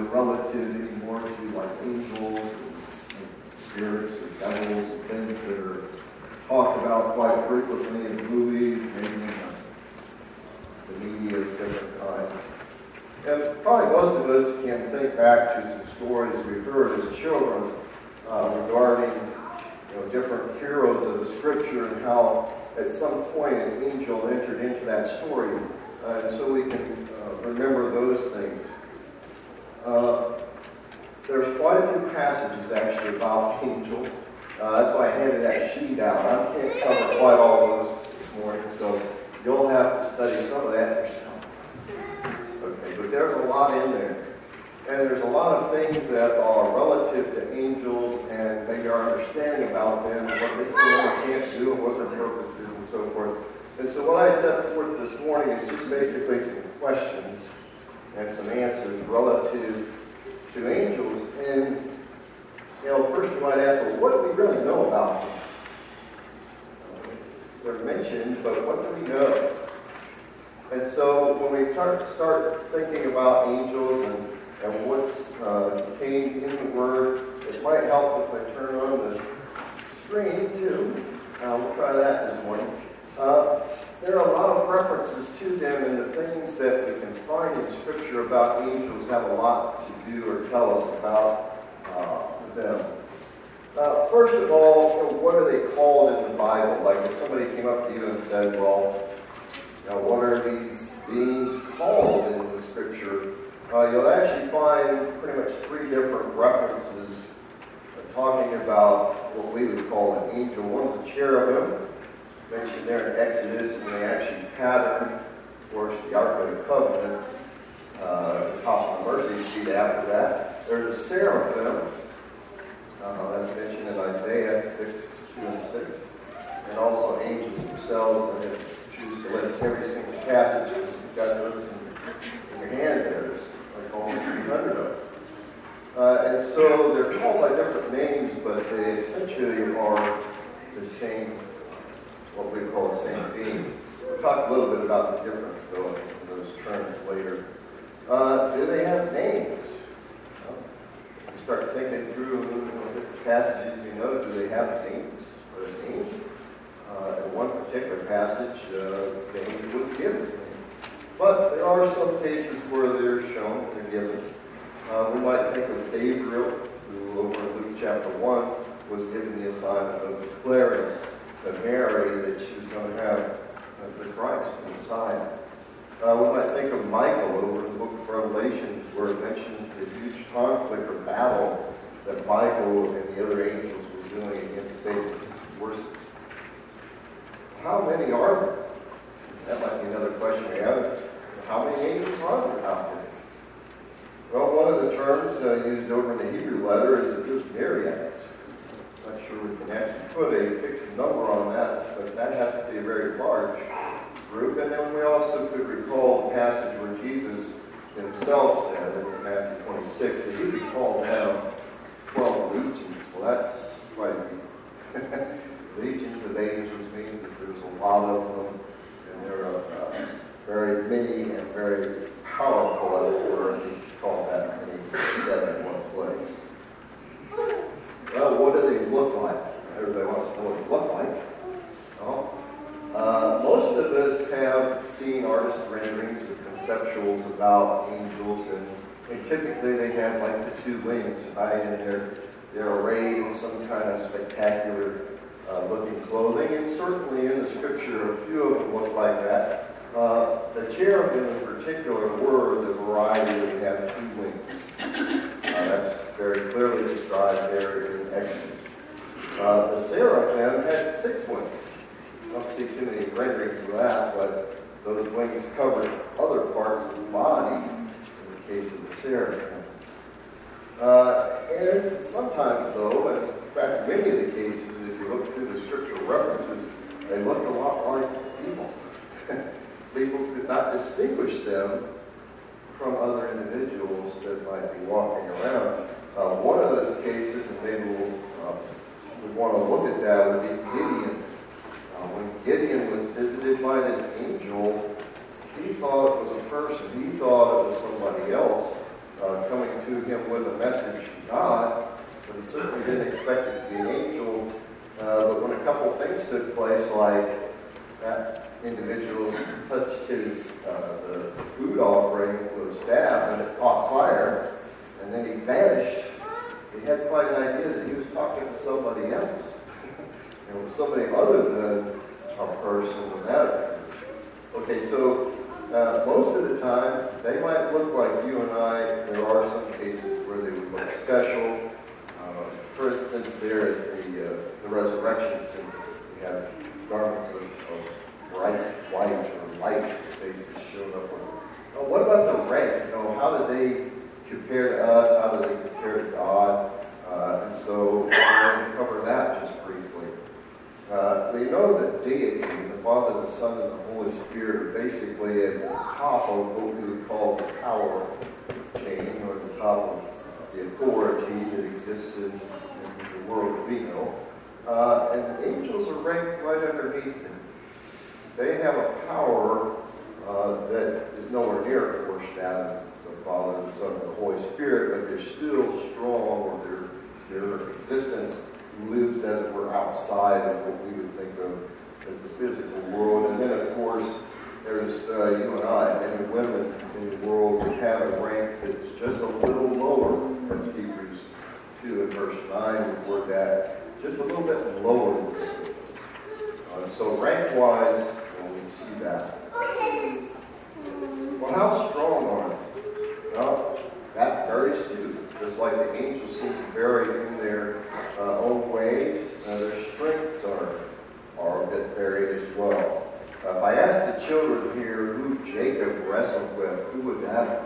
isn't relative anymore to like angels and spirits or devils and things that are talked about quite frequently in movies, maybe in the media of different kinds. And probably most of us can think back to some stories we heard as children regarding different heroes of the Scripture and how at some point an angel entered into that story. And so we can remember those things. There's quite a few passages actually about angels. That's why I handed that sheet out. I can't cover quite all those this morning, so you'll have to study some of that yourself. Okay, but there's a lot in there. And there's a lot of things that are relative to angels and maybe our understanding about them, and what they can and can't do, and what their purpose is, and so forth. And so what I set forth this morning is just basically some questions and some answers relative to angels. And, first you might ask, well, what do we really know about them? They're mentioned, but what do we know? And so when we start thinking about angels and what's contained in the Word, it might help if I turn on the screen too. We'll try that this morning. There are a lot of references to them, and the things that we can find in Scripture about angels have a lot to do or tell us about them. First of all, what are they called in the Bible? Like if somebody came up to you and said, well, what are these beings called in the Scripture? You'll actually find pretty much 3 different references talking about what we would call an angel. One is the cherubim, mentioned there in Exodus, and they actually pattern, of course, the Ark of the Covenant, the top of the mercy seat after that. There's a seraphim, that's mentioned in Isaiah 6:2 and 6, and also angels themselves. And I choose to list every single passage because you've got those in your hand there. There's like almost 300 of them. And so they're called by different names, but they essentially are the same, what we call the same being. We'll talk a little bit about the difference, though, in those terms later. Do they have names? You start thinking through the passages you know, do they have names? Are they names? In one particular passage, the angel wouldn't give his name. But there are some cases where they're shown, they're given. We might think of Gabriel, who over in Luke chapter 1 was given the assignment of declaring to Mary that she was going to have the Christ, the Messiah. We might think of Michael over in the book of Revelation, where it mentions the huge conflict or battle that Michael and the other angels were doing against Satan's forces. How many are there? That might be another question we have. How many angels are there out there? Well, one of the terms used over in the Hebrew letter is that there's myriads. I'm not sure we can actually put a fixed number on that, but that has to be a very large group. And then we also could recall the passage where Jesus himself said in Matthew 26 that he would call down 12 legions. Well, that's quite a few. Legions of angels means that there's a lot of them, and there are very many and very powerful, as it were, if you call that many together in one place. Well, what do they look like? Everybody wants to know what they look like. Most of us have seen artist renderings or conceptuals about angels, and typically they have like the 2 wings, right? And they're arrayed in some kind of spectacular looking clothing, and certainly in the Scripture a few of them look like that. The cherubim in particular were the variety that have 2 wings. That's very clearly described there in Exodus. The seraphim had 6 wings. I don't see too many renderings of that, but those wings covered other parts of the body in the case of the seraphim. And sometimes, though, and in fact, many of the cases, if you look through the scriptural references, they look a lot like people. People could not distinguish them from other individuals that might be walking around. One of those cases, and maybe we want to look at that, would be Gideon. When Gideon was visited by this angel, he thought it was a person. He thought it was somebody else. coming to him with a message from God, but he certainly didn't expect it to be an angel. But when a couple things took place, like that individual touched his the food offering with a staff and it caught fire, and then he vanished, he had quite an idea that he was talking to somebody else. It was somebody other than a person with that. Okay, so most of the time, they might look like you and I. There are some cases where they would look special. For instance, there at the resurrection symbol, we have garments of bright white or light faces showing up with. What about the rank? How do they compare to us? How do they compare to God? And so we're going to cover that just briefly. We know that deity, the Father, the Son, and the Holy Spirit are basically at the top of what we would call the power chain, or the top of the authority that exists in the world we know. And angels are ranked right underneath them. They have a power that is nowhere near, of course, that of the Father, the Son, and the Holy Spirit, but they're still strong, or their existence lives, as it were, outside of what we would think of as the physical world. And then, of course, there's you and I, men and women in the world who have a rank that's just a little lower. That's Hebrews 2 and verse 9 is where that, just a little bit lower than the so rank-wise, we see that. Well, how strong are they? Well, that varies too. Just like the angels seem to vary in their own ways, their strengths are a bit varied as well. If I asked the children here who Jacob wrestled with, who would that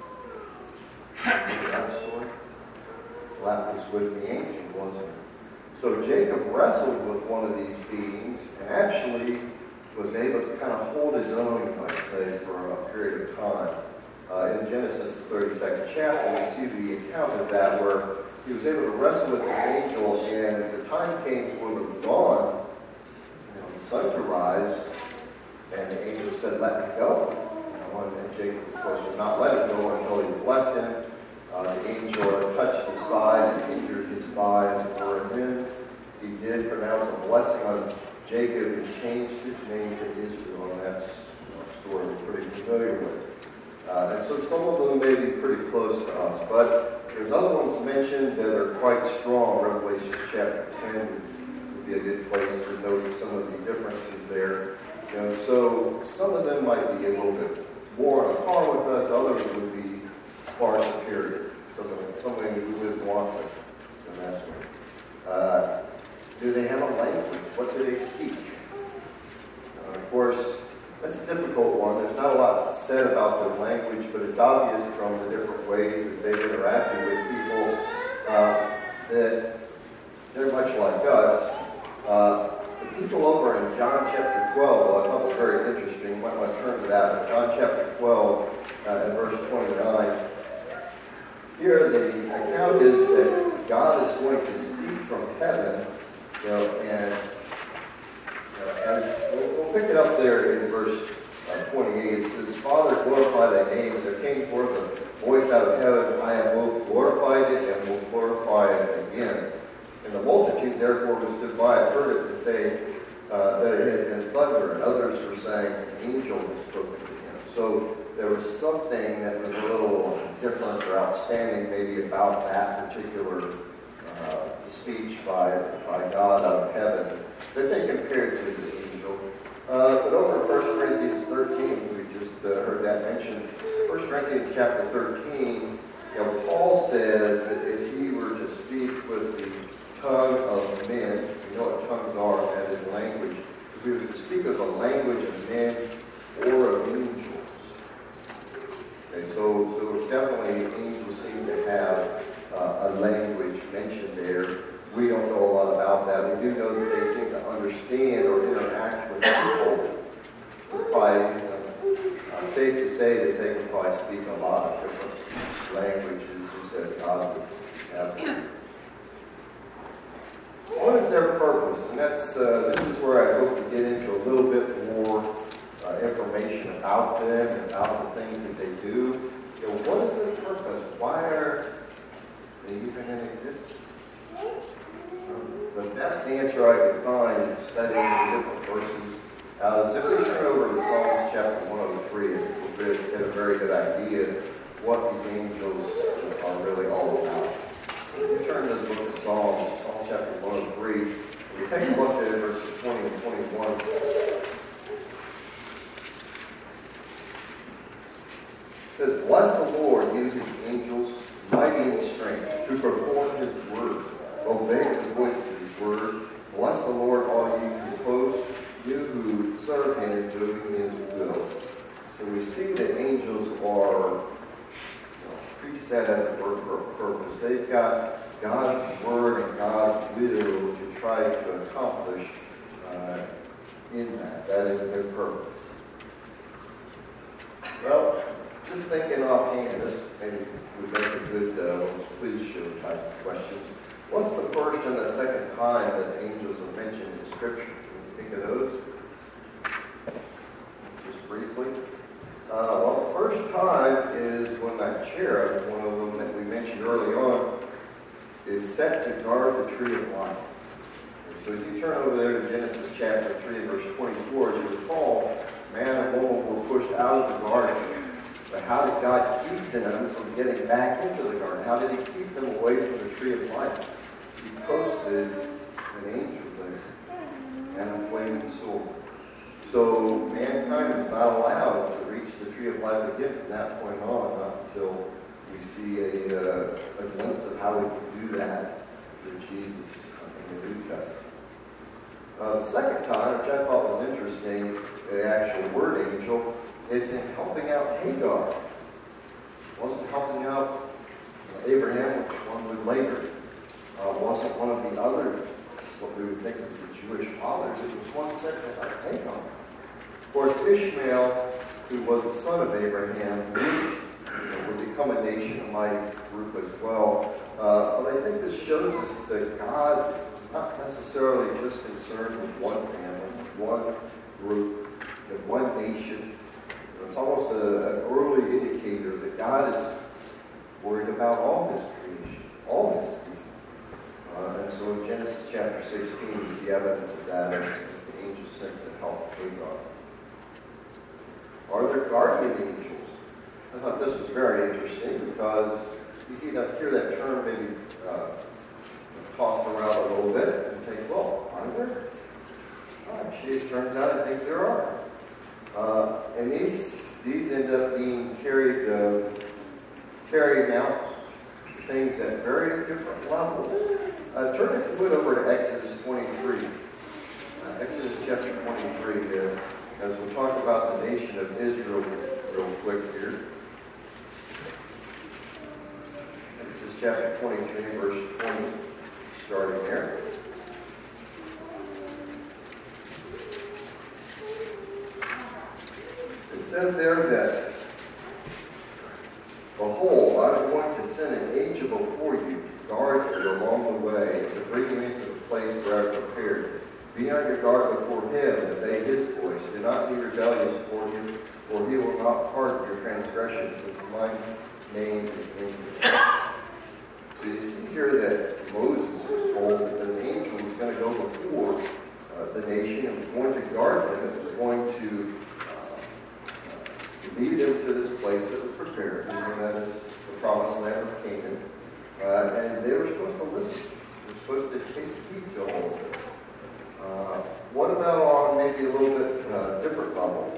be? That story? Well, that was with the angel, wasn't it? So Jacob wrestled with one of these beings and actually was able to kind of hold his own, you might say, for a period of time. In Genesis, the 32nd chapter, we see the account of that where he was able to wrestle with this angel, and the time came for the dawn, the sun to rise, and the angel said, "Let me go." And Jacob, of course, would not let him go until he blessed him. The angel touched his side and injured his thigh, as it were, and then he did pronounce a blessing on Jacob and changed his name to Israel, and that's a story we're pretty familiar with. And so some of them may be pretty close to us, but there's other ones mentioned that are quite strong. Revelation chapter 10 would be a good place to note some of the differences there. So some of them might be a little bit more on par with us, others would be far superior. Something we wouldn't want to mess with. Do they have a language? What do they speak? Of course, that's a difficult one. There's not a lot said about their language, but it's obvious from the different ways that they've interacted with people that they're much like us. The people over in John chapter 12, I thought was very interesting. You might want to turn to that. John chapter 12 and verse 29. Here the account is that God is going to speak from heaven, and as we'll pick it up there in verse 28. It says, "Father, glorify thy name." And there came forth a voice out of heaven, "I have both glorified it and will glorify it again." And the multitude therefore who stood by heard it to say that it had been thunder, and others were saying, "An angel has spoken to him." So there was something that was a little different or outstanding maybe about that particular speech by God out of heaven that they compared to the angel. But over in 1 Corinthians 13, we just heard that mentioned. 1 Corinthians chapter 13, Paul says that if he were to speak with the tongue of men, you know what tongues are, that is language. If he were to speak of the language of men or of angels. Okay, so definitely angels seem to have a language mentioned there. We don't know a lot about that. We do know that they seem to understand or interact with people. It's probably safe to say that they can probably speak a lot of different languages just as God would have them. What is their purpose? And that's this is where I hope to get into a little bit more information about them and about the things that they do. what is their purpose? Why are they even in existence? The best answer I could find studying the different verses is if we turn over to Psalms chapter 103, we'll get a very good idea what these angels are really all about. So if you turn to the book of Psalms, Psalm chapter 103, we take a look at verses 20 and 21. It says, "Bless the Lord, you his angels, mighty in strength, to perform his word. Obey the voice of his word. Bless the Lord, all you his hosts, you who serve him in doing his will." So we see that angels are preset as a word for a purpose. They've got God's word and God's will to try to accomplish in that. That is their purpose. Well, just thinking offhand, this maybe would make a good quiz show type of questions. What's the first and the second time that angels are mentioned in Scripture? Can you think of those? Just briefly. Well, the first time is when that cherub, one of them that we mentioned early on, is set to guard the tree of life. So if you turn over there to Genesis chapter 3, verse 24, as you recall, man and woman were pushed out of the garden. But how did God keep them from getting back into the garden? How did he keep them away from the tree of life? He posted an angel there and a flaming sword. So mankind is not allowed to reach the tree of life again from that point on, not until we see a glimpse of how we can do that through Jesus in the New Testament. The second time, which I thought was interesting, the actual word angel, it's in helping out Hagar. It wasn't helping out Abraham, which one would later. Wasn't one of the other, what we would think of the Jewish fathers. It was one sent to help Hagar. Of course, Ishmael, who was the son of Abraham, would become a nation, a mighty group as well. But I think this shows us that God is not necessarily just concerned with one family, one group, and one nation. It's almost an early indicator that God is worried about all his creation, all his people. And so in Genesis chapter 16, we see evidence of that as the angel sent to help Hagar. Are there guardian angels? I thought this was very interesting because you hear that term maybe tossed around a little bit and think, well, are there? Actually, it turns out I think there are. And these end up being carrying out things at very different levels. Turn, if you would, over to Exodus 23. Exodus chapter 23 here, as we talk about the nation of Israel real quick here. Exodus chapter 23, verse 20, starting there. It says there that, "Behold, I am going to send an angel before you to guard you along the way, to bring you into the place where I have prepared. Be on your guard before him, and obey his voice. Do not be rebellious toward him, for he will not pardon your transgressions, since my name is in you." So you see here that Moses was told that an angel was going to go before the nation and was going to guard them. It was going to lead them to this place that was prepared, and that is the promised land of Canaan. And they were supposed to listen. They were supposed to take heed to all of this. What about on maybe a little bit different level?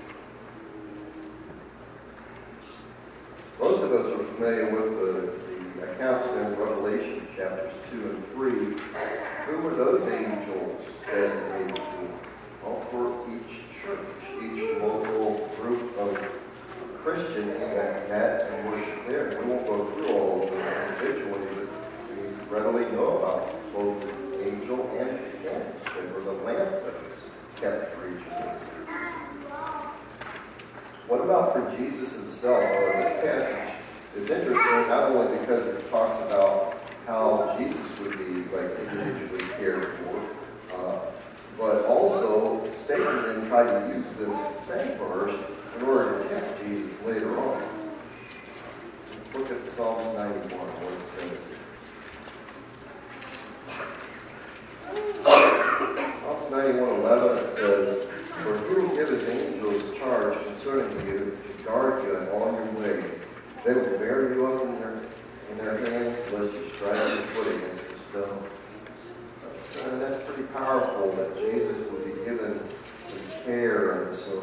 Most of us are familiar with the accounts in Revelation chapters 2 and 3. Who were those angels designated for? Well, for each church, each local group of Christians that met and worshiped there. We won't go through all of them individually, but we readily know about both the angel and the candles. There was a lamp that was kept for each of them. What about for Jesus himself? This passage is interesting not only because it talks about how Jesus would be individually cared for, but also Satan then tried to use this same verse in order to tempt Jesus later on. Psalms 91, what it says here. Psalms 91:11, it says, "For he will give his angels charge concerning you to guard you in all your ways. They will bear you up in their hands, lest you strike your foot against a stone." And that's pretty powerful that Jesus would be given some care and some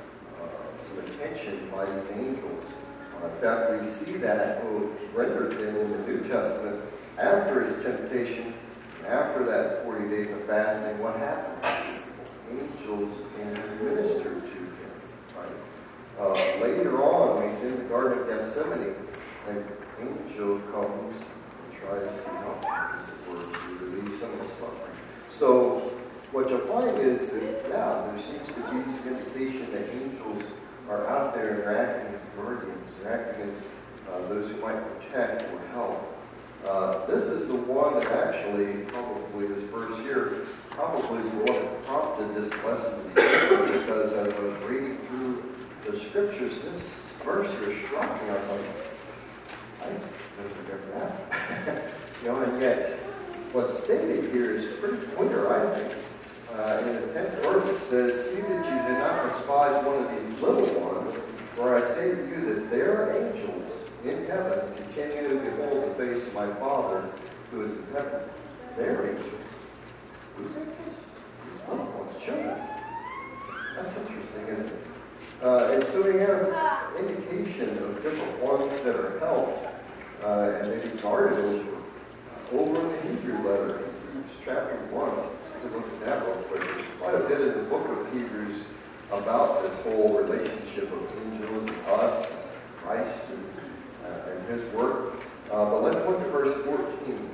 attention by his angels. In fact, we see that rendered in the New Testament after his temptation, after that 40 days of fasting. What happened? Angels came and ministered to him. Right? Later on, when he's in the Garden of Gethsemane, an angel comes and tries to help him to relieve some of the suffering. So what you'll find is that, there seems to be some indication that angels are out there and they're acting as guardians, they're acting as those who might protect or help. This is the one that actually, probably this verse here, probably is the one that prompted this lesson to be given, because as I was reading through the scriptures, this verse here struck me. I was like, I never forget that. And yet, what's stated here is pretty clear, I think. In the 10th verse it says, "See that you do not despise one of these little ones, for I say to you that their angels in heaven continue to behold the face of my Father who is in heaven." Their angels. Who's angels? These little ones, children. That's interesting, isn't it? And so we have indication of different ones that are helped and maybe guarded over in the Hebrew letter, Hebrews chapter 1. Let's look at that real quick. There's quite a bit in the book of Hebrews about this whole relationship of angels and us, and Christ, and his work. But let's look at verse 14.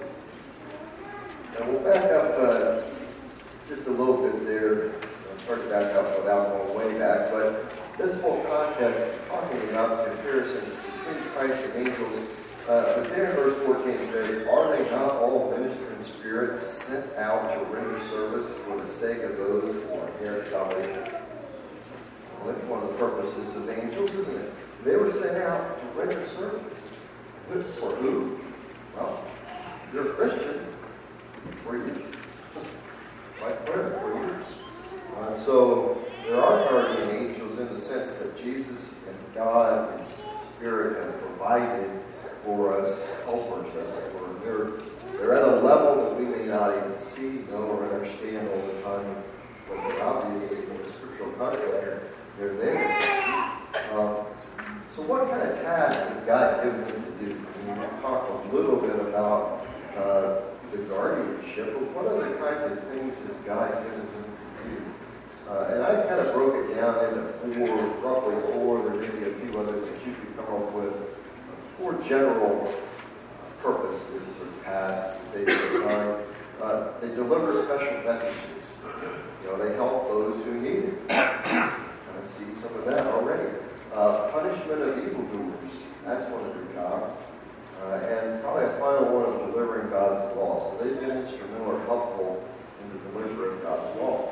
And we'll back up just a little bit there. I'll start to back up without going way back. But this whole context is talking about the comparison between Christ and angels. But there in verse 14 it says, "Are they not all ministering spirits sent out to render service for the sake of those who inherit salvation?" Well, that's one of the purposes of angels, isn't it? They were sent out to render service. For who? Well, you're a Christian. For you. Like prayer, for you. So there are guardian angels in the sense that Jesus and God and Spirit have provided for us, helpers, as it were. They're at a level that we may not even see, know, or understand all the time. But obviously, in the scriptural context here, they're there. So what kind of tasks has God given them to do? We'll talk a little bit about the guardianship, but what other kinds of things has God given them to do? And I kind of broke it down into roughly four. There may be a few others that you could come up with. 4 general purposes or tasks that they assign. They deliver special messages. They help those who need it. I see some of that already. Punishment of evildoers. That's one of their jobs. And probably a final one of delivering God's law. So they've been instrumental or helpful in the delivery of God's law.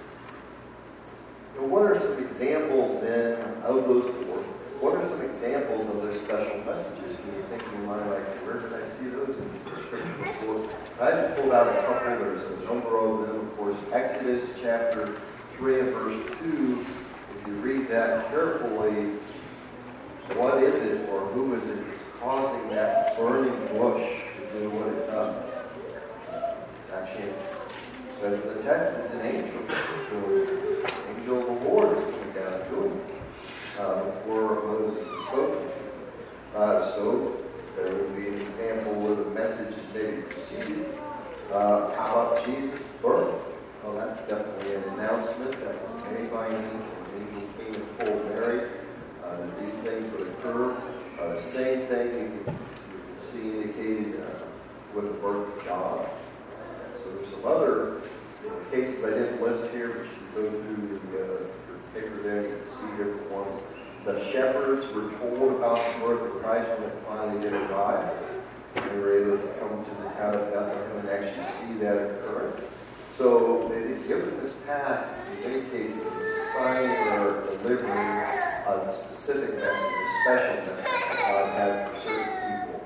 What are some examples then of those 4? What are some examples of their special messages? Can you think in your mind, like, where did I see those in the scripture before? I just pulled out a couple. There's a number of them, of course. Exodus chapter 3 and verse 2. If you read that carefully, what is it or who is it that's causing that burning bush to do what it does? Actually, it says in the text it's an angel. The angel of the Lord is coming down doing it. Before Moses is spoken. So there would be an example where the message is maybe preceded. How about Jesus' birth? Well, that's definitely an announcement that was made by an angel. An angel came and told Mary that these things would occur. The same thing you can see indicated with the birth of John. So there's some other cases I didn't list here, but you can go through the paper there, you can see different ones. The shepherds were told about the birth of Christ when it finally did arrive. They were able to come to the town of Bethlehem and actually see that occur. So they did given this task, in many cases, assigning or delivering a specific message, a special message that God has for certain people.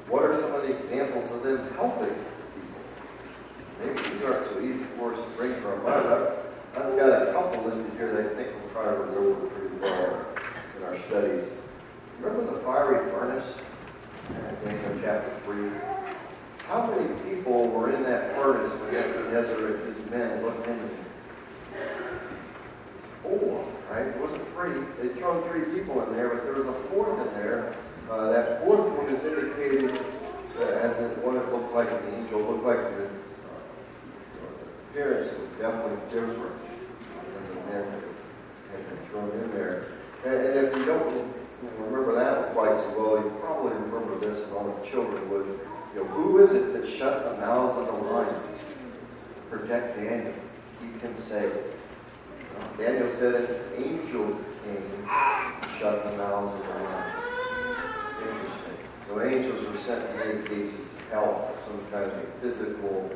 What are some of the examples of them helping people? Maybe these aren't so easy for us to bring from our mind. I've got a couple listed here that I think we'll try to remember pretty well in our studies. Remember the fiery furnace? Daniel chapter 3. How many people were in that furnace when Nebuchadnezzar and his men looked into it? 4, right? It wasn't 3. They'd thrown 3 people in there, but there was a 4th in there. That 4th one is indicated as what it looked like an angel. Looked like the appearance was definitely different than the men that had been thrown in there. And if you don't remember that one quite so well, you probably remember this, and all the children would. Who is it that shut the mouths of the lions to protect Daniel, keep him safe? Daniel said an angel came and shut the mouths of the lions. Interesting. So angels were sent in many cases to help some kind of physical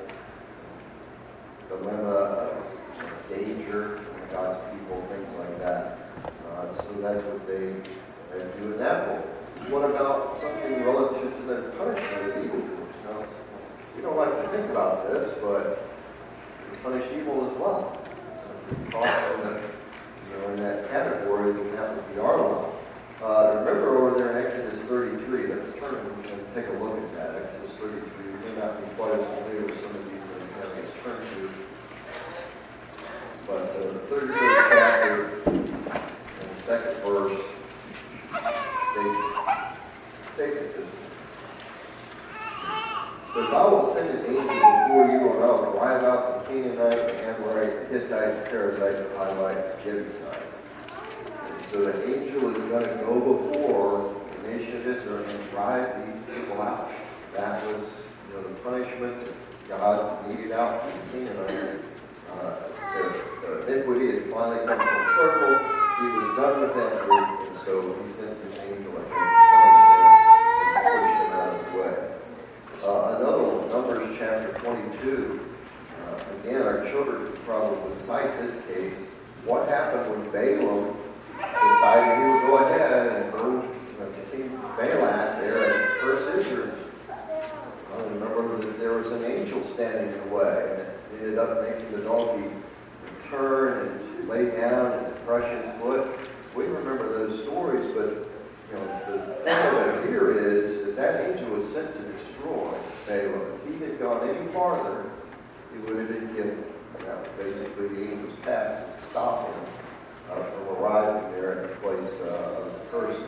dilemma, danger in God's people, things like that. So that's what they do in that book. What about something relative to the punishment of evildoers? Now, we don't like to think about this, but we punish evil as well. In that category, then that would be our law. Remember over there in Exodus 33, let's turn and take a look at that. Exodus 33, we may not be quite as familiar with some of these that let's turn to. But the 33rd chapter, and the 2nd verse, states it this way. It says, I will send an angel before you, and I will drive out the Canaanite, the Amorite, the Hittite, the Perizzite, the Hivite, the Jebusite. So the angel is going to go before the nation of Israel and drive these people out. That was the punishment that God meted out to the Canaanites. Their iniquity had finally come full circle. He was done with that group, and so he sent this angel ahead to punish them and push them out of the way. Another one, Numbers chapter 22. Again, our children could probably cite this case. What happened when Balaam decided he would go ahead and burn King Balak there and curse Israel? I remember that there was an angel standing in the way, and it ended up making the donkey turn and lay down and crush his foot. We remember those stories, but the thing of it here is that angel was sent to destroy Balaam. If he had gone any farther, he would have been killed. Basically, the angel's task is to stop him from arriving there at the place of the cursing.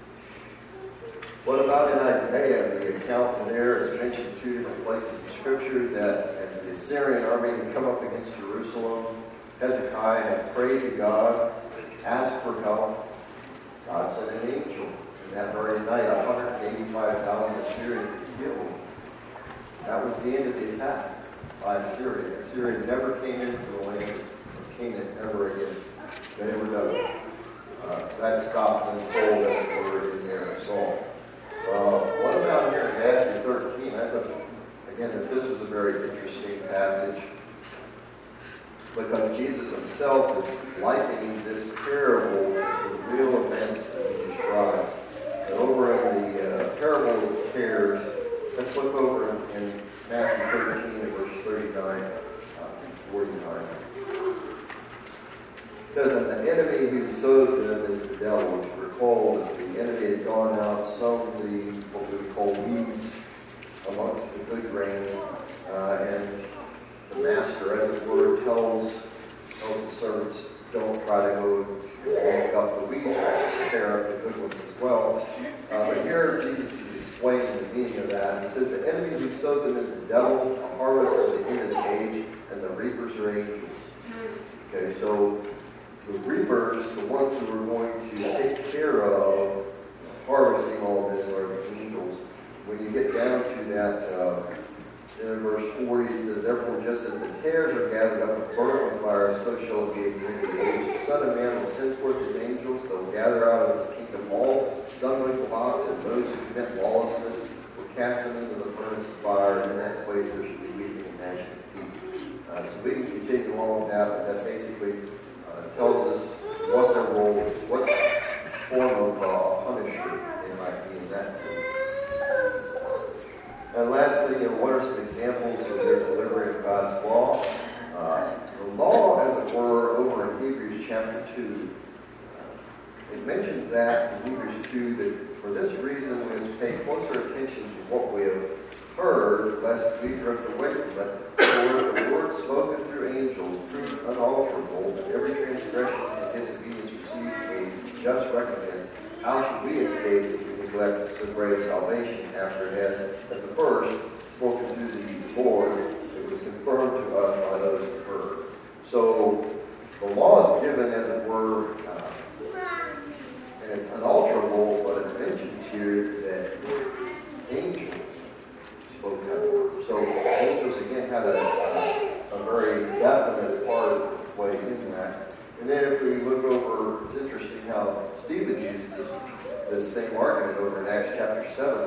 What about in Isaiah? The account there is mentioned 2 different places in Scripture that as the Assyrian army had come up against Jerusalem, Hezekiah had prayed to God, asked for help. God sent an angel. And that very night, 185,000 Assyrians were killed. That was the end of the attack by Assyria. Assyria never came into the land of Canaan ever again. They were done. That stopped them cold as they were in their assault. What about here in Matthew 13? I thought, again, that this was a very interesting passage because Jesus himself is likening this parable to real events that he describes. And over in the parable of tares, let's look over in Matthew 13 and verse 39 and 49. It says, and the enemy who sowed them is the devil, which recall that the enemy had gone out, sown what we call weeds amongst the good grain, and the master, as it were, tells the servants, don't try to go pick up the weeds, tear up the good ones as well. But here Jesus is explaining the meaning of that. He says, the enemy who sowed them is the devil, the harvest of the end of the age, and the reapers are angels. Okay, so the reapers, the ones who are going to take care of harvesting all this, are the angels. When you get down to that, in verse 40, it says, therefore, just as the tares are gathered up and burned with fire, so shall it be at the end of the age. The Son of Man will send forth his angels. They will gather out of his kingdom all stumbling blocks, and those who commit lawlessness will cast them into the furnace of fire, and in that place there shall be weeping and gnashing of teeth. So we can continue on with that, but that basically tells us what their role is, what form of punisher they might be in that case. examples of their delivery of God's law. The law, as it were, over in Hebrews chapter 2, it mentions that in Hebrews 2 that for this reason we must pay closer attention to what we have heard, lest we drift away from it. For the word spoken through angels proved unalterable, that every transgression and disobedience received a just recompense. How should we escape if we neglect so great a salvation after it has, at the first, spoken through the Lord? It was confirmed to us by those who heard. So the law is given, as it were, and it's unalterable, but it mentions here that angels spoke that word. So angels, again, had a very definite part of the play in that. And then if we look over, it's interesting how Stephen used this same argument over in Acts chapter 7.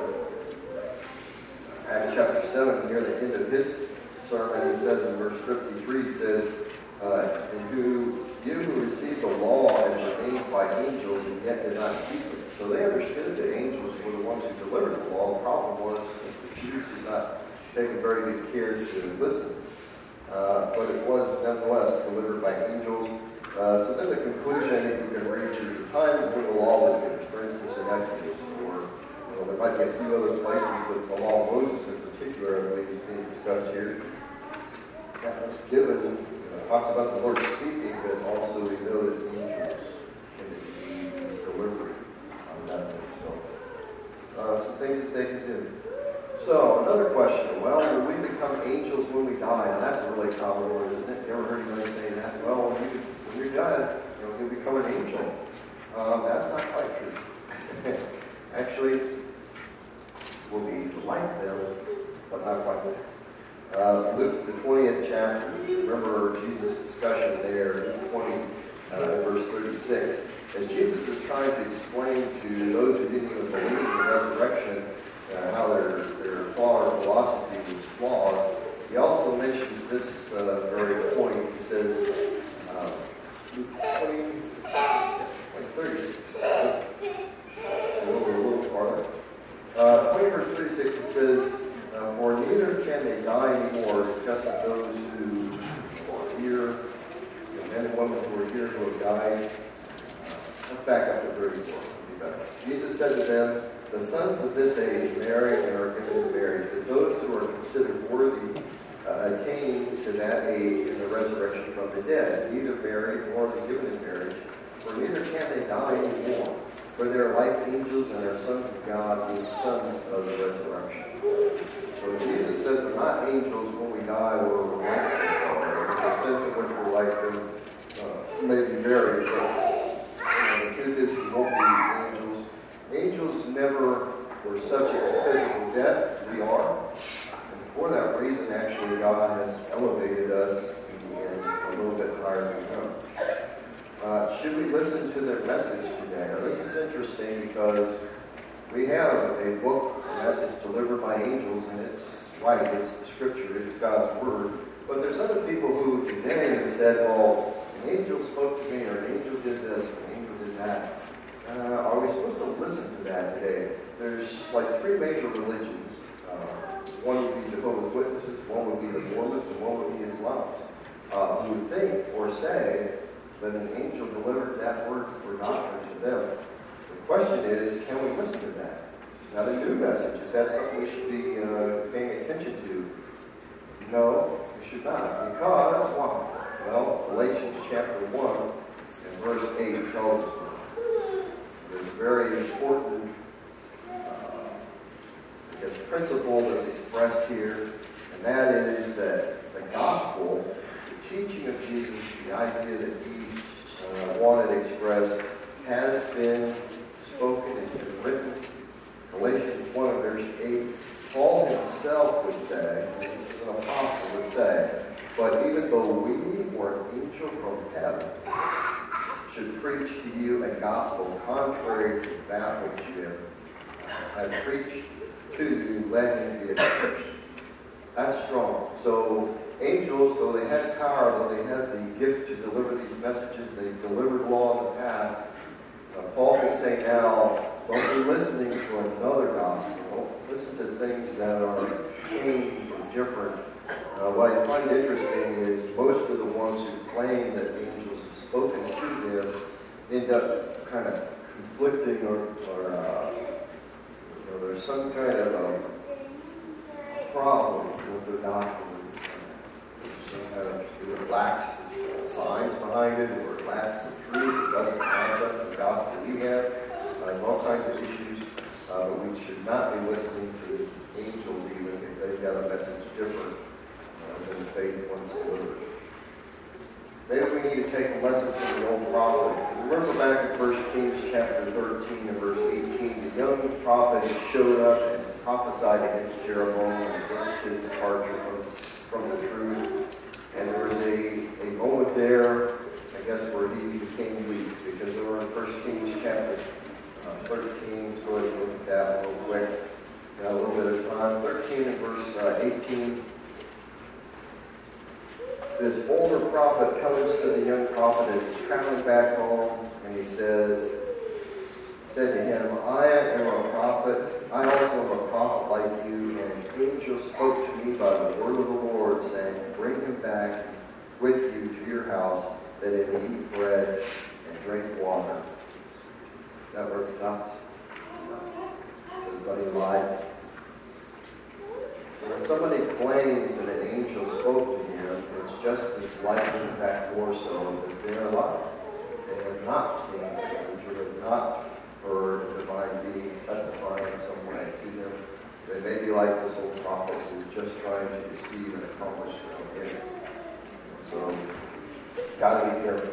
Acts chapter 7, near the end of his sermon, he says in verse 53, he says, and you who received the law as ordained by angels and yet did not keep it. So they understood that angels were the ones who delivered the law. The problem was that the Jews did not take very good care to listen. But it was nonetheless delivered by angels. So then the conclusion that you can reach is the time when the law was given. For instance, in Exodus, or there might be a few other places, but the law of Moses in particular, I believe, is being discussed here. That was given. Talks about the Lord speaking, but also we know that angels can be delivery on that thing. So, some things that they can do. So, another question. Well, will we become angels when we die? And that's a really common one, isn't it? You ever heard anybody say that? Well, when you're dead, you'll become an angel. That's not quite true. Actually, we'll be like them, but not quite there. Luke, the 20th chapter, remember Jesus' discussion there, Luke 20, verse 36. As Jesus is trying to explain to those who didn't even believe in the resurrection how their thought or philosophy was flawed, he also mentions this very point. He says, Luke 20, 36, a little farther. 20 verse 36, it says, for neither can they die anymore, discussing those who are here, men and women who are here who have died. Let's back up to 34. Jesus said to them, the sons of this age marry and are given to marriage, but those who are considered worthy attain to that age in the resurrection from the dead, neither marry nor be given in marriage, for neither can they die anymore. For they are like angels and are sons of God, the sons of the resurrection. So Jesus says we're not angels when we die, we're like them. The sense in which we're like them may be varied, but the truth is we won't be angels. Angels never were subject to physical death. We are. And for that reason, actually, God has elevated us in the end a little bit higher than them. Should we listen to their message today? Now, this is interesting because we have a book, a message delivered by angels, and it's right, it's the Scripture, it's God's Word. But there's other people who today have said, well, an angel spoke to me, or an angel did this, or an angel did that. Are we supposed to listen to that today? There's like three major religions. One would be Jehovah's Witnesses, one would be the Mormons, and one would be Islam, who would think or say that an angel delivered that word or doctrine to them. The question is, can we listen to that? Is that a new message? Is that something we should be paying attention to? No, we should not. Because why? Well, Galatians chapter 1 and verse 8 tells us there's a very important principle that's expressed here, and that is that the gospel, the teaching of Jesus, the idea that he wanted expressed, has been spoken, has been written. Galatians 1 verse 8, Paul himself would say, and he's an apostle would say, but even though we or an angel from heaven should preach to you a gospel contrary to that which you have preached to you, let him be accursed. That's strong. So angels, though they had power, though they had the gift to deliver these messages, they delivered law in the past, Paul could say now, don't be listening to another gospel. Don't listen to things that are changed or different. What I find interesting is most of the ones who claim that angels have spoken to them end up kind of conflicting or there's some kind of problem with their doctrine. Some kind of, either it lacks signs behind it, or it lacks the truth, it doesn't match up to the gospel we have, all kinds of issues. But we should not be listening to angels even if they've got a message different than faith once delivered. Maybe we need to take a lesson from the old prophet. Remember back in 1 Kings chapter 13 and verse 18, the young prophet showed up and prophesied against Jeroboam and against his departure from the truth. And there was a moment there, I guess, where he became weak, because there were in 1 Kings chapter 13, let's go ahead and look at that real quick. Got a little bit of time. 13 and verse 18. This older prophet comes to the young prophet as he's traveling back home, and he said to him, I am a prophet. I also am a prophet like you, and an angel spoke to me by the word of the Lord, saying, bring him back with you to your house, that he may eat bread and drink water. Is that where it stops? Everybody lied. So when somebody claims that an angel spoke to him, it's just as likely, in fact more so, that they're alive. They have not seen an angel, have not heard a divine being testifying in some way to them. They may be like this old prophet who's just trying to deceive and accomplish their own end. So, got to be careful.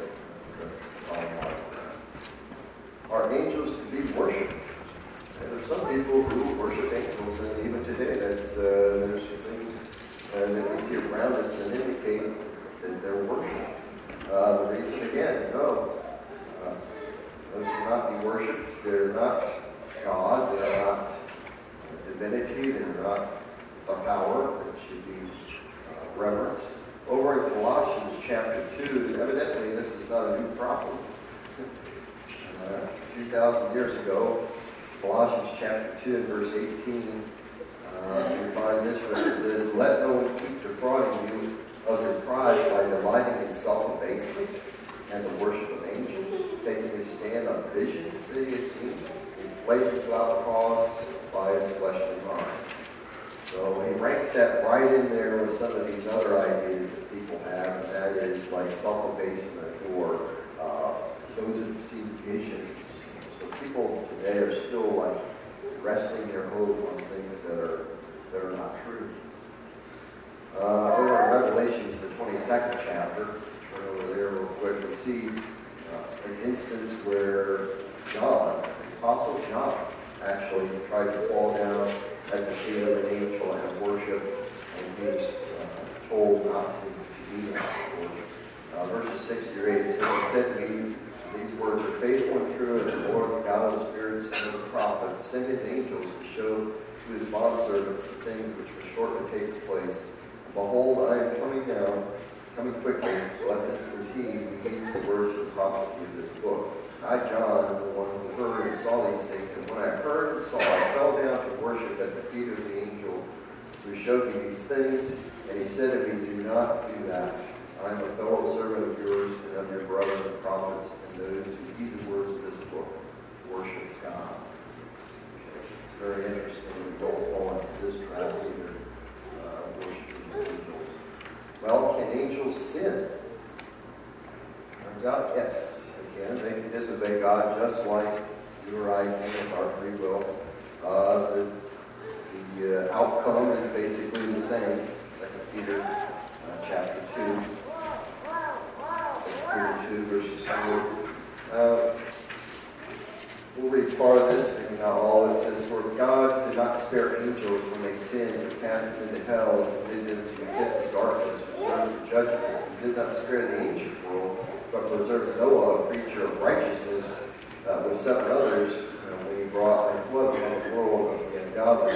Are angels to be worshipped? And there's some people who worship angels, and even today, there's some things that we see around us that indicate that they're worshipped. The reason, again, no. Those should not be worshipped. They're not God. They're not divinity. They're not a power that should be reverenced. Over in Colossians chapter 2, evidently this is not a new problem. 2,000 years ago, Colossians chapter 2 and verse 18, we find this where it says, let no one keep defrauding you of your prize by delighting in self-abasement and the worship of angels, taking his stand on visions that he has seen, inflated without cause by his fleshly mind. So he ranks that right in there with some of these other ideas that people have, and that is like self-abasement or those who see visions. So people today are still like resting their hope on things that are not true. Over in Revelations, the 22nd chapter, turn over there real quick, we see an instance where John, the Apostle John, actually tried to fall down at the feet of an angel and worship, and he's told not to do that worship. Verses 6 through 8, it says, he said to me, these words are faithful and true, and the Lord, the God of the spirits and of the prophets, sent his angels to show to his bondservants the things which will shortly take place. Behold, I am coming quickly. Blessed is he who heeds the words of the prophecy of this book. I, John, am the one who heard and saw these things, and when I heard and saw, I fell down to worship at the feet of the angel who showed me these things, and he said to me, do not do that. I am a fellow servant of yours and of your brothers the prophets and those who heed the words of this book. Worship God. It's very interesting. We don't fall into this trap either. Worshiping angels. Well, can angels sin? Turns out, yes. Again, they can disobey God just like you or I can with our free will. The outcome is basically the same. 2 Peter chapter 2. 2 Peter 2 verses 4. We'll read part of this, maybe not all. It says, for God did not spare angels when they sinned, but cast them into hell and committed them to the pits of darkness, reserved for judgment. He did not spare the ancient world, but preserved Noah, a preacher of righteousness, with 7 others, when he brought a flood upon the world of the ungodly.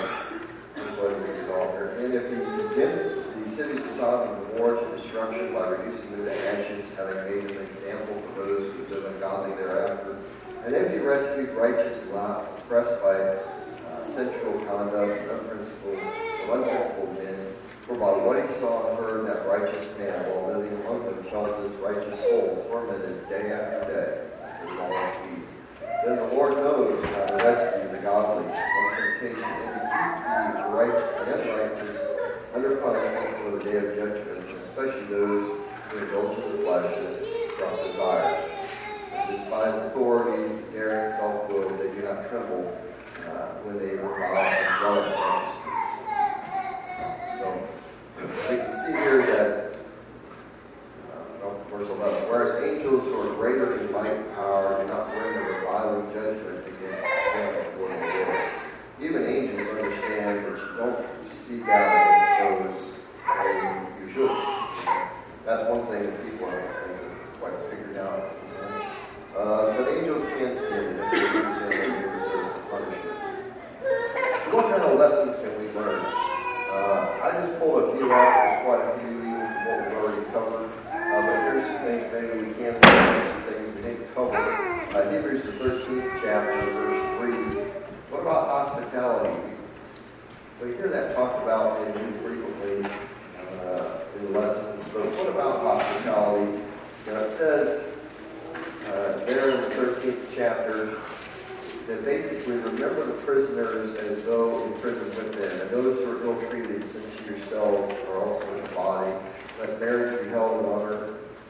And if he condemned the cities of Sodom and Gomorrah to destruction by reducing them to ashes, having made them an example for those who live ungodly thereafter, and if he rescued righteous Lot, oppressed by sensual conduct and unprincipled men, For by what he saw and heard, that righteous man, while living among them, felt his righteous soul tormented day after day with all his deeds. Then the Lord knows how to rescue the godly from temptation and to keep the unrighteous under punishment for the day of judgment, and especially those who indulge in the flesh and corrupt desires. Despise authority, daring self-will, they do not tremble when they revile and jealous righteousness. So, we can see here that, verse 11, whereas angels who are greater in might and power do not bring a reviling judgment against them before the Lord. Even angels understand that you don't speak out against those and you should. That's one thing that people don't quite figured out. But angels can sin, and if they do sin, they deserve punishment. So what kind of lessons can we learn? I just pulled a few out. There's quite a few even from what we've already covered. But here's some things maybe we can learn, some things we didn't cover. Hebrews the 13th chapter, verse 3. What about hospitality? We hear that talked about frequently in lessons, but what about hospitality? It says there in the 13th chapter that basically remember the prisoners as though in prison with them, and those who are ill-treated, since yourselves are also in the body. Let marriage be held in honor.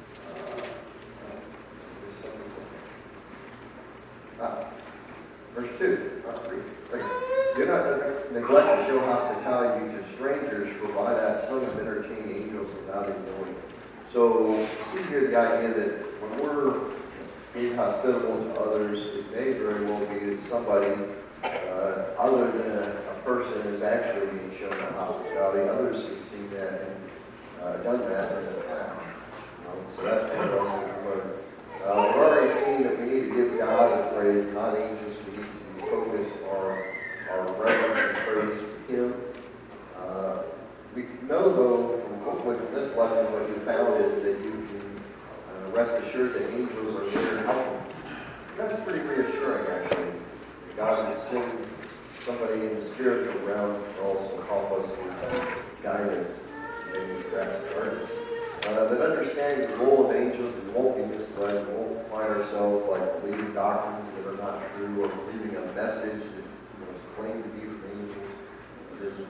Verse 2, not 3. Do not neglect to show hospitality to strangers, for by that some have entertained angels without even knowing. So, see here the idea that when we're being hospitable to others, it may very well be that somebody other than a person is actually being shown that hospitality. Others have seen that and done that in the past. So that's one lesson we learn. We've already seen that we need to give God the praise, not angels. We need to focus our reverence and praise to Him. We know, though, from this lesson, what you found is that you can rest assured that angels are there to help you. That's pretty reassuring, actually. God can send somebody in the spiritual realm to also help us with guidance and perhaps earnest. But understanding the role of angels, we won't be misled. We won't find ourselves like believing doctrines that are not true, or believing a message that is claimed to be from angels. It is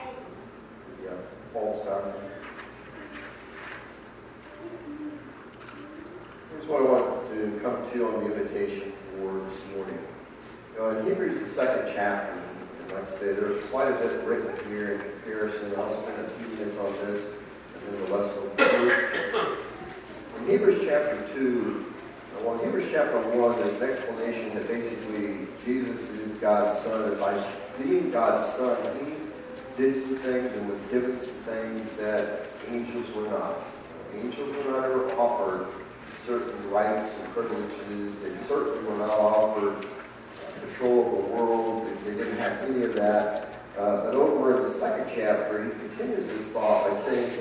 false doctrine. Here's what I want to come to on the invitation for this morning. In Hebrews, the 2nd chapter, and like I say, there's quite a bit written here in comparison. I'll spend a few minutes on this, and then the lesson will conclude. In Hebrews chapter 2, in Hebrews chapter 1, there's an explanation that basically Jesus is God's Son, and by being God's Son, He did some things and was given some things that angels were not. Angels were not ever offered certain rights and privileges. They certainly were not offered control of the world. They didn't have any of that. But over in the 2nd chapter, he continues this thought by saying,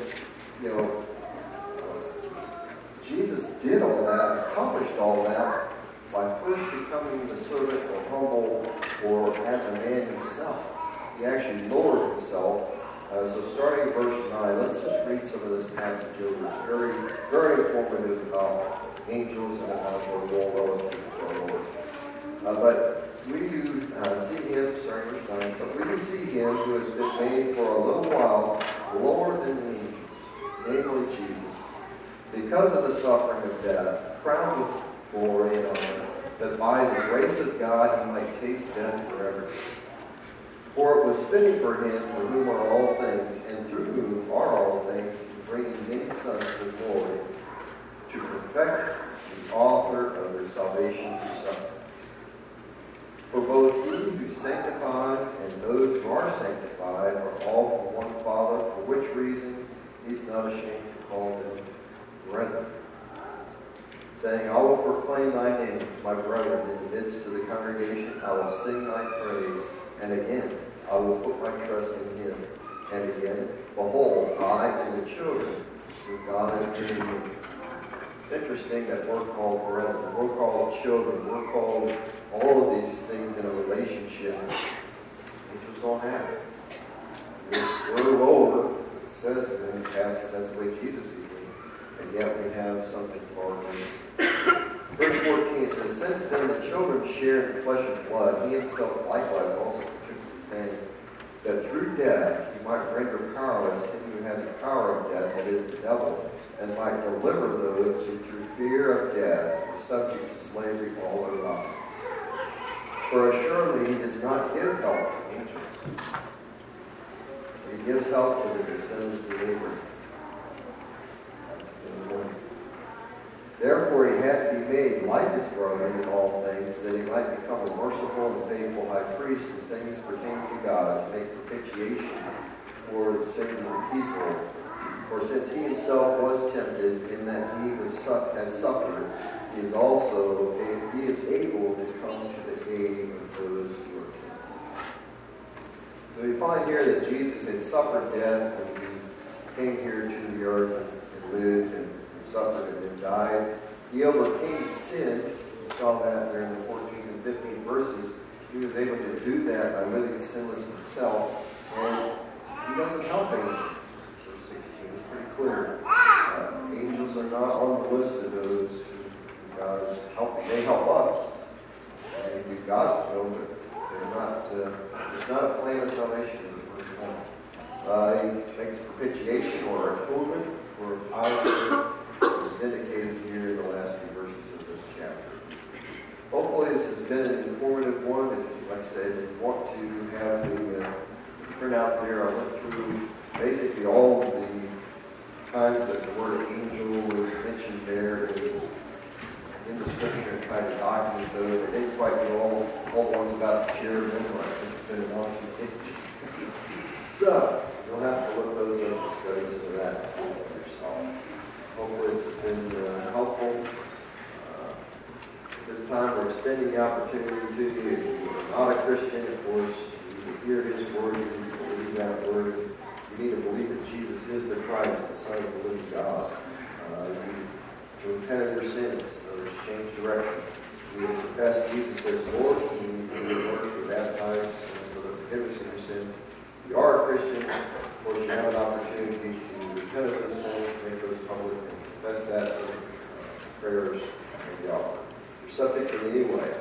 Jesus did all that, accomplished all that, by first becoming the servant or humble or as a man himself. He actually lowered himself. So starting verse 9, let's just read some of this passage over. It's very, very informative about angels and about their role relative to our Lord. But we do see him, starting verse 9, but we do see him who has been made for a little while lower than the angels, namely Jesus, because of the suffering of death, crowned with glory and honor, that by the grace of God he might taste death forever. For it was fitting for him, for whom are all things, and through whom are all things, to bring many sons to glory, to perfect the author of their salvation through suffering. For both he who sanctified and those who are sanctified are all from one Father, for which reason he is not ashamed to call them brethren, saying, I will proclaim thy name, my brethren, in the midst of the congregation. I will sing thy praise. And again, I will put my trust in him. And again, behold, I and the children whom God has given me. It's interesting that we're called brethren, we're called children, we're called all of these things in a relationship. Angels don't have it. We're lower, says in the passage that's the way Jesus became. And yet we have something far greater. Verse 14, it says, since then the children share in the flesh and blood, he himself likewise also partook of the same, that through death he might render powerless him who had the power of death, that is, the devil, and might deliver those who through fear of death were subject to slavery all their lives. For assuredly he does not give help to angels, but he gives help to the descendants of Abraham. Therefore he had to be made like his brother in all things, that he might become a merciful and faithful high priest in things pertaining to God, to make propitiation for the sins of the people. For since he himself was tempted in that has suffered, he is able to come to the aid of those who are tempted. So we find here that Jesus had suffered death when he came here to the earth and lived and suffered and then died. He overcame sin. We saw that there in the 14th and 15th verses. He was able to do that by living sinless himself. And he doesn't help angels. Verse 16 is pretty clear. Angels are not on the list of those who God is helping. They help us. And we do God's will, but they're not. It's not a plan of salvation in the first one. He makes propitiation or atonement for our sin. Is indicated here in the last few verses of this chapter. Hopefully this has been an informative one. If, like I said, if you want to have the printout there, I went through basically all of the times that the word angel was mentioned there in the scripture and tried to document those. I didn't quite do all the ones about cherubim, or I think it's been a long few pages. So, you'll have to look those up and study some of that yourself. Hopefully this has been helpful. At this time, we're extending the opportunity to you. If you are not a Christian, of course, you hear his word, you need to believe that word. You need to believe that Jesus is the Christ, the Son of the living God. You need to repent of your sins, in other words, change direction. You need to confess Jesus as Lord. You need to be immersed or baptized for the forgiveness of your sins. If you are a Christian, of course, you have an opportunity to repent of those sins, make those public, and confess that so prayers may be offered. You're subject to it anyway.